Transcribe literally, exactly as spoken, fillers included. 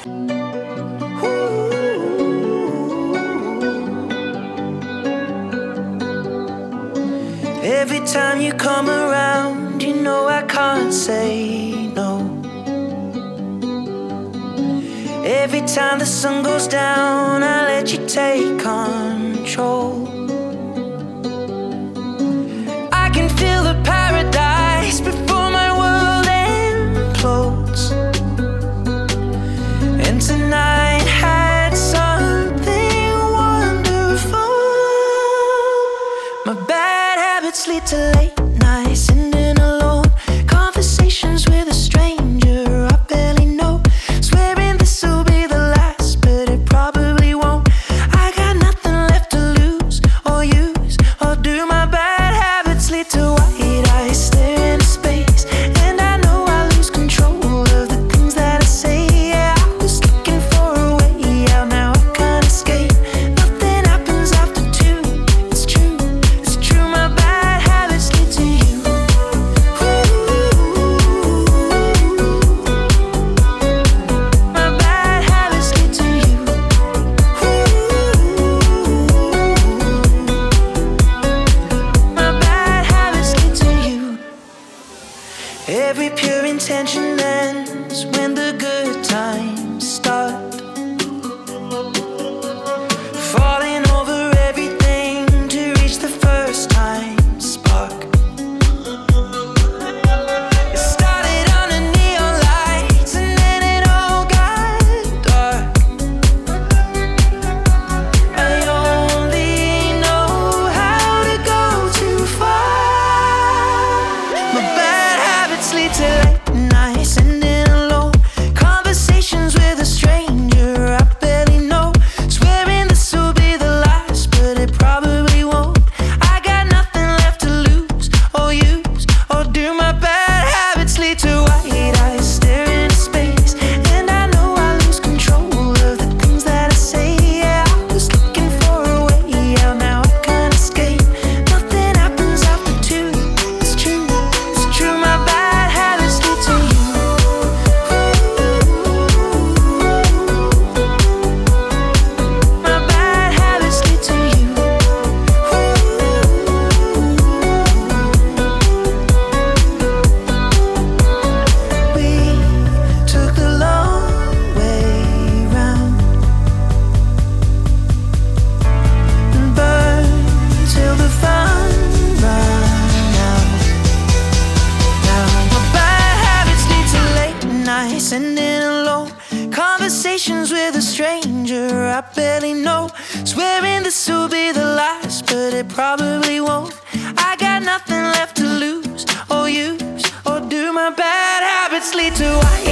Every time you come around, you know I can't say no. Every time the sun goes down, I let you take control. I can feel the paradise before my world implodes. And tonight had something wonderful. My bad habits lead to late nights, sitting alone, conversations with a stranger I barely know, swearing this will be the last, but it probably won't. I got nothing left to lose or use or do. My bad habits lead to white eyes stare into space, and I know I lose control of the things that I say. Yeah, I was looking for a way out, now I can't escape. Nothing happens after two. It's true, it's true. My bad habits lead to you. My bad habits lead to you. My bad habits lead to you. Every pure intention ends when the good times start. Falling over everything to reach the first time spark. It started under neon lights and then it all got dark. I only know how to go too far. My bad habits lead to late nights, sitting alone, conversations with a stranger I barely know, swearing this will be the last, but it probably won't. I got nothing left to lose or use or do. My bad habits lead to white eyes stare into space, and I know I lose control of the things that I say. Yeah, I was looking for a way out, now I can't escape. Nothing happens after two. It's true, it's true. My bad habits lead to you. My bad habits lead to you. We took the long way round and burned till the fun ran out. Now my bad habits lead to late nights, sitting alone, conversations with a stranger I barely know, swearing this will be the last, but it probably won't. I got nothing left to lose or use or do. My bad habits lead to white